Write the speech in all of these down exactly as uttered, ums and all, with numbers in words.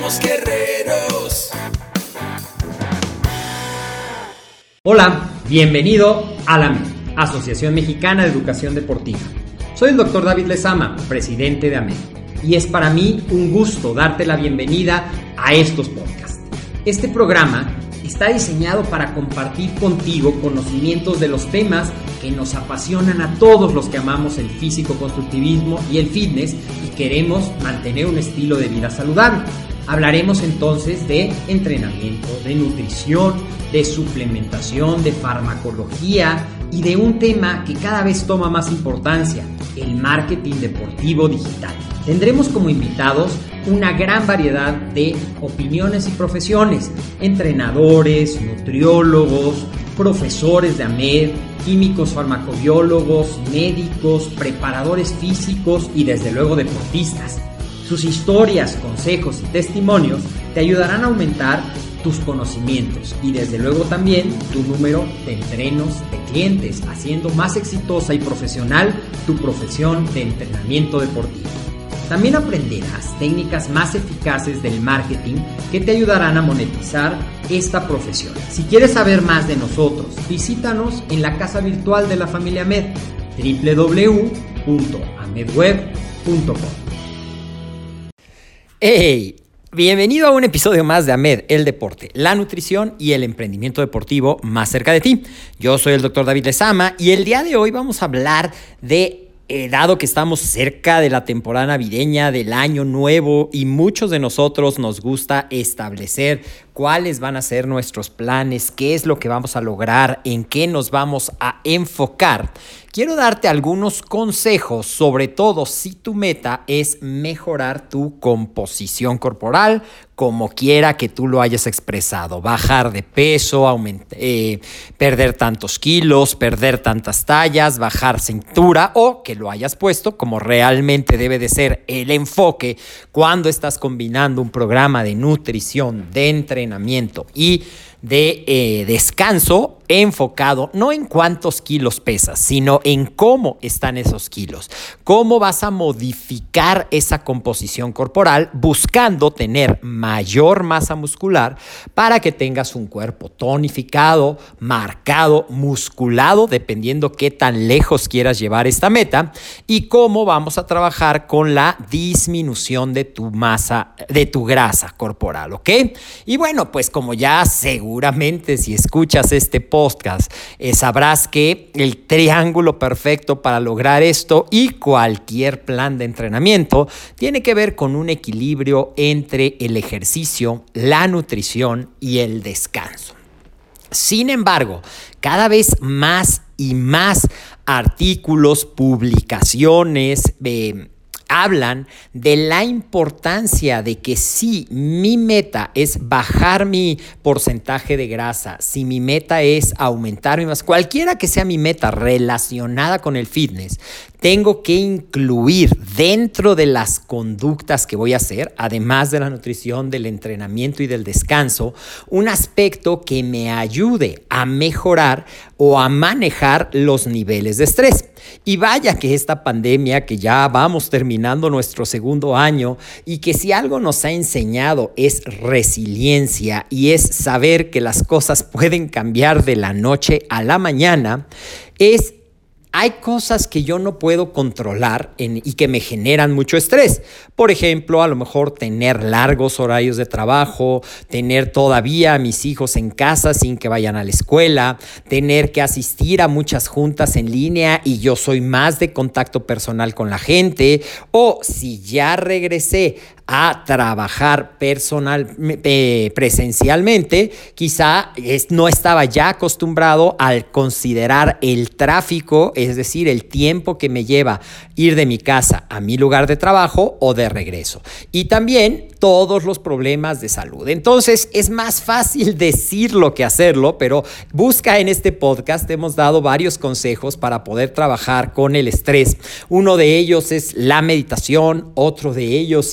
somos guerreros. Hola, bienvenido a la AMED, Asociación Mexicana de Educación Deportiva. Soy el doctor David Lezama, presidente de AMED, y es para mí un gusto darte la bienvenida a estos podcasts. Este programa está diseñado para compartir contigo conocimientos de los temas que nos apasionan a todos los que amamos el físico-constructivismo y el fitness y queremos mantener un estilo de vida saludable. Hablaremos entonces de entrenamiento, de nutrición, de suplementación, de farmacología y de un tema que cada vez toma más importancia, el marketing deportivo digital. Tendremos como invitados una gran variedad de opiniones y profesiones, entrenadores, nutriólogos, profesores de AMED, químicos farmacobiólogos, médicos, preparadores físicos y desde luego deportistas. Sus historias, consejos y testimonios te ayudarán a aumentar tus conocimientos y desde luego también tu número de entrenos de clientes, haciendo más exitosa y profesional tu profesión de entrenamiento deportivo. También aprenderás técnicas más eficaces del marketing que te ayudarán a monetizar esta profesión. Si quieres saber más de nosotros, visítanos en la casa virtual de la familia AMED, doble u doble u doble u punto amedweb punto com. ¡Hey! Bienvenido a un episodio más de AMED, el deporte, la nutrición y el emprendimiento deportivo más cerca de ti. Yo soy el doctor David Lezama y el día de hoy vamos a hablar de, eh, dado que estamos cerca de la temporada navideña, del año nuevo y muchos de nosotros nos gusta establecer cuáles van a ser nuestros planes, qué es lo que vamos a lograr, en qué nos vamos a enfocar. Quiero darte algunos consejos, sobre todo si tu meta es mejorar tu composición corporal, como quiera que tú lo hayas expresado. Bajar de peso, aumentar, eh, perder tantos kilos, perder tantas tallas, bajar cintura o que lo hayas puesto como realmente debe de ser el enfoque cuando estás combinando un programa de nutrición, de entrenamiento y de eh, descanso enfocado no en cuántos kilos pesas, sino en cómo están esos kilos. Cómo vas a modificar esa composición corporal buscando tener mayor masa muscular para que tengas un cuerpo tonificado, marcado, musculado, dependiendo qué tan lejos quieras llevar esta meta, y cómo vamos a trabajar con la disminución de tu masa, de tu grasa corporal, ¿ok? Y bueno, pues como ya seguramente si escuchas este podcast, podcast, eh, sabrás que el triángulo perfecto para lograr esto y cualquier plan de entrenamiento tiene que ver con un equilibrio entre el ejercicio, la nutrición y el descanso. Sin embargo, cada vez más y más artículos, publicaciones, eh, hablan de la importancia de que si mi meta es bajar mi porcentaje de grasa, si mi meta es aumentar mi masa, cualquiera que sea mi meta relacionada con el fitness, tengo que incluir dentro de las conductas que voy a hacer, además de la nutrición, del entrenamiento y del descanso, un aspecto que me ayude a mejorar o a manejar los niveles de estrés. Y vaya que esta pandemia, que ya vamos terminando nuestro segundo año y que si algo nos ha enseñado es resiliencia y es saber que las cosas pueden cambiar de la noche a la mañana, es hay cosas que yo no puedo controlar en, y que me generan mucho estrés. Por ejemplo, a lo mejor tener largos horarios de trabajo, tener todavía a mis hijos en casa sin que vayan a la escuela, tener que asistir a muchas juntas en línea y yo soy más de contacto personal con la gente, o si ya regresé a trabajar personal, eh, presencialmente, quizá es, no estaba ya acostumbrado al considerar el tráfico, es decir, el tiempo que me lleva ir de mi casa a mi lugar de trabajo o de regreso. Y también todos los problemas de salud. Entonces, es más fácil decirlo que hacerlo, pero busca en este podcast, te hemos dado varios consejos para poder trabajar con el estrés. Uno de ellos es la meditación, otro de ellos es la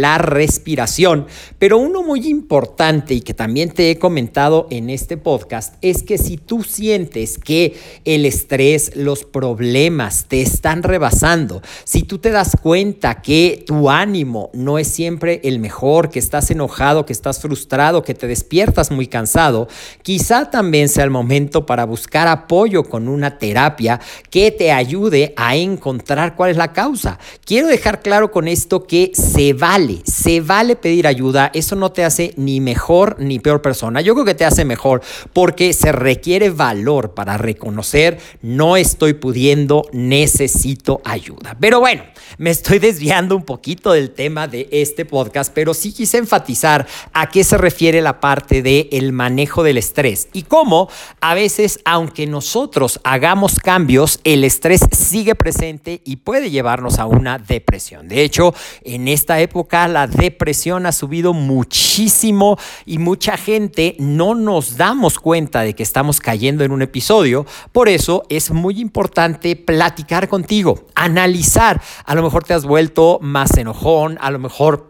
la respiración. Pero uno muy importante y que también te he comentado en este podcast es que si tú sientes que el estrés, los problemas te están rebasando, si tú te das cuenta que tu ánimo no es siempre el mejor, que estás enojado, que estás frustrado, que te despiertas muy cansado, quizá también sea el momento para buscar apoyo con una terapia que te ayude a encontrar cuál es la causa. Quiero dejar claro con esto que se vale, se vale pedir ayuda. Eso no te hace ni mejor ni peor persona. Yo creo que te hace mejor porque se requiere valor para reconocer: no estoy pudiendo, necesito ayuda. Pero bueno, me estoy desviando un poquito del tema de este podcast, pero sí quise enfatizar a qué se refiere la parte del manejo del estrés y cómo a veces, aunque nosotros hagamos cambios, el estrés sigue presente y puede llevarnos a una depresión. De hecho, en esta época la depresión ha subido muchísimo y mucha gente no nos damos cuenta de que estamos cayendo en un episodio. Por eso es muy importante platicar contigo, analizar. A lo mejor te has vuelto más enojón, a lo mejor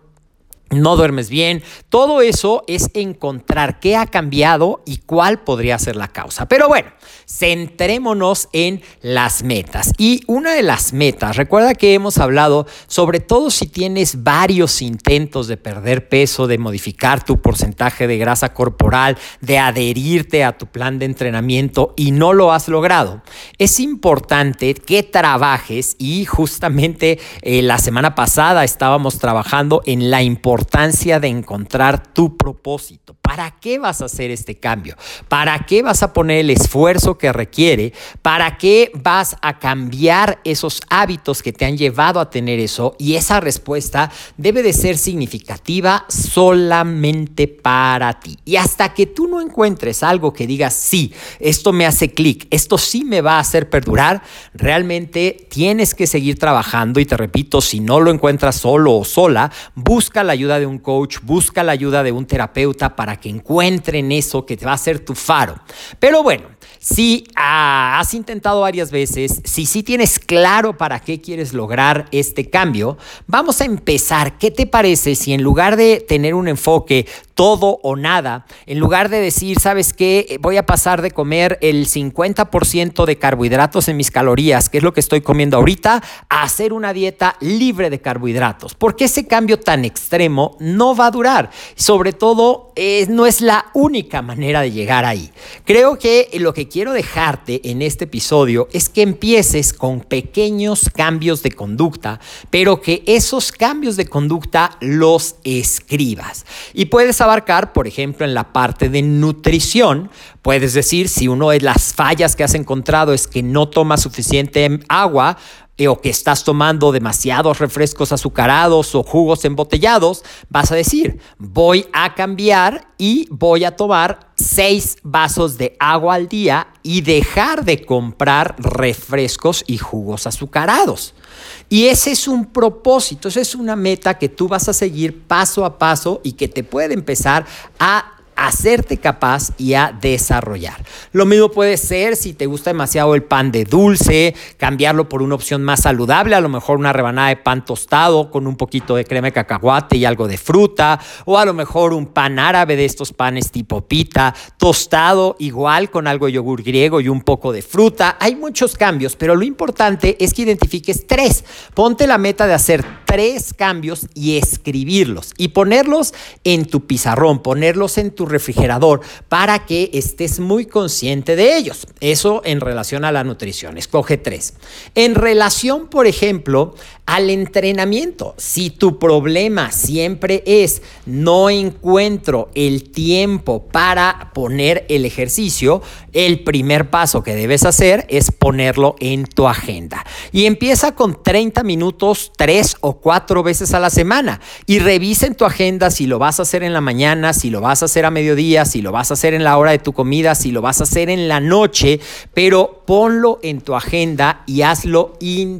no duermes bien. Todo eso es encontrar qué ha cambiado y cuál podría ser la causa. Pero bueno, centrémonos en las metas. Y una de las metas, recuerda que hemos hablado, sobre todo si tienes varios intentos de perder peso, de modificar tu porcentaje de grasa corporal, de adherirte a tu plan de entrenamiento y no lo has logrado, es importante que trabajes. Y justamente eh, la semana pasada estábamos trabajando en la importancia importancia de encontrar tu propósito. ¿Para qué vas a hacer este cambio? ¿Para qué vas a poner el esfuerzo que requiere? ¿Para qué vas a cambiar esos hábitos que te han llevado a tener eso? Y esa respuesta debe de ser significativa solamente para ti. Y hasta que tú no encuentres algo que digas: sí, esto me hace clic, esto sí me va a hacer perdurar, realmente tienes que seguir trabajando. Y te repito, si no lo encuentras solo o sola, busca la ayuda de un coach, busca la ayuda de un terapeuta para que encuentren eso que te va a ser tu faro. Pero bueno, si ah, has intentado varias veces, si sí tienes claro para qué quieres lograr este cambio, vamos a empezar. ¿Qué te parece si en lugar de tener un enfoque todo o nada, en lugar de decir, ¿sabes qué? Voy a pasar de comer el cincuenta por ciento de carbohidratos en mis calorías, que es lo que estoy comiendo ahorita, a hacer una dieta libre de carbohidratos? Porque ese cambio tan extremo no va a durar. Sobre todo, eh, no es la única manera de llegar ahí. Creo que lo que quiero dejarte en este episodio es que empieces con pequeños cambios de conducta, pero que esos cambios de conducta los escribas. Y puedes abarcar, por ejemplo, en la parte de nutrición. Puedes decir, si uno de las fallas que has encontrado es que no tomas suficiente agua, o que estás tomando demasiados refrescos azucarados o jugos embotellados, vas a decir: voy a cambiar y voy a tomar seis vasos de agua al día y dejar de comprar refrescos y jugos azucarados. Y ese es un propósito, esa es una meta que tú vas a seguir paso a paso y que te puede empezar a hacerte capaz y a desarrollar. Lo mismo puede ser si te gusta demasiado el pan de dulce, cambiarlo por una opción más saludable, a lo mejor una rebanada de pan tostado con un poquito de crema de cacahuate y algo de fruta, o a lo mejor un pan árabe de estos panes tipo pita, tostado igual con algo de yogur griego y un poco de fruta. Hay muchos cambios, pero lo importante es que identifiques tres. Ponte la meta de hacer tres cambios y escribirlos y ponerlos en tu pizarrón, ponerlos en tu refrigerador para que estés muy consciente de ellos. Eso en relación a la nutrición. Escoge tres. En relación, por ejemplo, al entrenamiento. Si tu problema siempre es: no encuentro el tiempo para poner el ejercicio, el primer paso que debes hacer es ponerlo en tu agenda. Y empieza con treinta minutos, tres o cuatro veces a la semana. Y revisa en tu agenda si lo vas a hacer en la mañana, si lo vas a hacer a mediodía, si lo vas a hacer en la hora de tu comida, si lo vas a hacer en la noche, pero ponlo en tu agenda y hazlo in,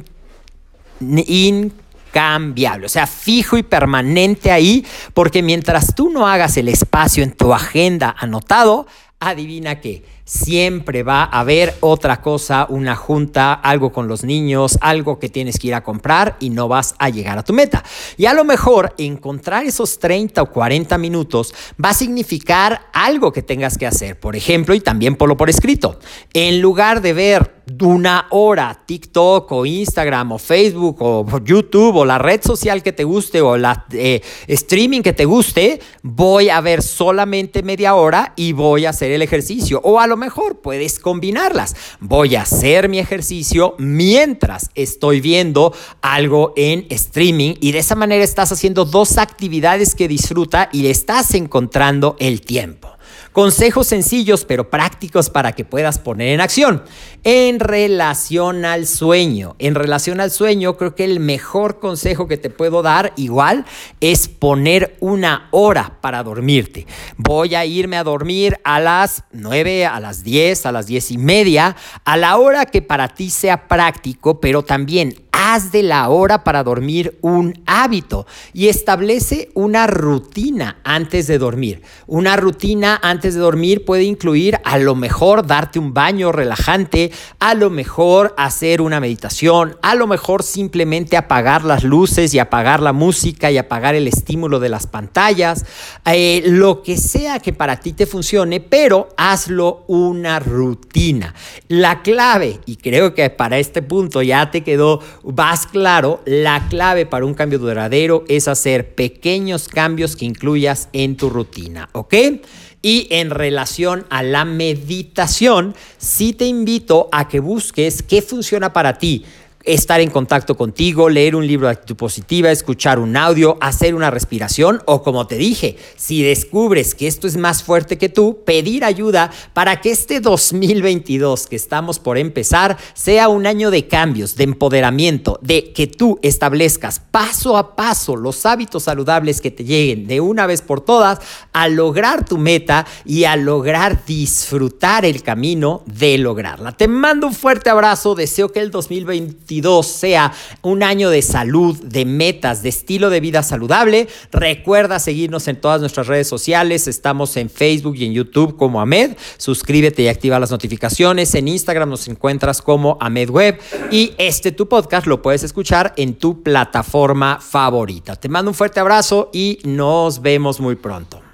incambiable, o sea, fijo y permanente ahí, porque mientras tú no hagas el espacio en tu agenda anotado, adivina qué, Siempre va a haber otra cosa, una junta, algo con los niños, algo que tienes que ir a comprar y no vas a llegar a tu meta. Y a lo mejor encontrar esos treinta o cuarenta minutos va a significar algo que tengas que hacer. Por ejemplo, y también ponlo por escrito, en lugar de ver una hora TikTok o Instagram o Facebook o YouTube o la red social que te guste o la eh, streaming que te guste, voy a ver solamente media hora y voy a hacer el ejercicio. O a lo mejor puedes combinarlas. Voy a hacer mi ejercicio mientras estoy viendo algo en streaming y de esa manera estás haciendo dos actividades que disfruta y estás encontrando el tiempo. Consejos sencillos pero prácticos para que puedas poner en acción. En relación al sueño, en relación al sueño, creo que el mejor consejo que te puedo dar igual es poner una hora para dormirte. Voy a irme a dormir a las nueve, a las diez, a las diez y media, a la hora que para ti sea práctico, pero también haz de la hora para dormir un hábito y establece una rutina antes de dormir. Una rutina antes de dormir puede incluir a lo mejor darte un baño relajante, a lo mejor hacer una meditación, a lo mejor simplemente apagar las luces y apagar la música y apagar el estímulo de las pantallas, eh, lo que sea que para ti te funcione, pero hazlo una rutina. La clave, y creo que para este punto ya te quedó más claro, la clave para un cambio duradero es hacer pequeños cambios que incluyas en tu rutina, ¿ok? Y en relación a la meditación, sí te invito a que busques qué funciona para ti. Estar en contacto contigo, leer un libro de actitud positiva, escuchar un audio, hacer una respiración o, como te dije, si descubres que esto es más fuerte que tú, pedir ayuda para que este dos mil veintidós que estamos por empezar sea un año de cambios, de empoderamiento, de que tú establezcas paso a paso los hábitos saludables que te lleguen de una vez por todas a lograr tu meta y a lograr disfrutar el camino de lograrla. Te mando un fuerte abrazo, deseo que el dos mil veintidós sea un año de salud, de metas, de estilo de vida saludable. Recuerda seguirnos en todas nuestras redes sociales. Estamos en Facebook y en YouTube como Amed. Suscríbete y activa las notificaciones. En Instagram nos encuentras como Amed Web. Y este tu podcast lo puedes escuchar en tu plataforma favorita. Te mando un fuerte abrazo y nos vemos muy pronto.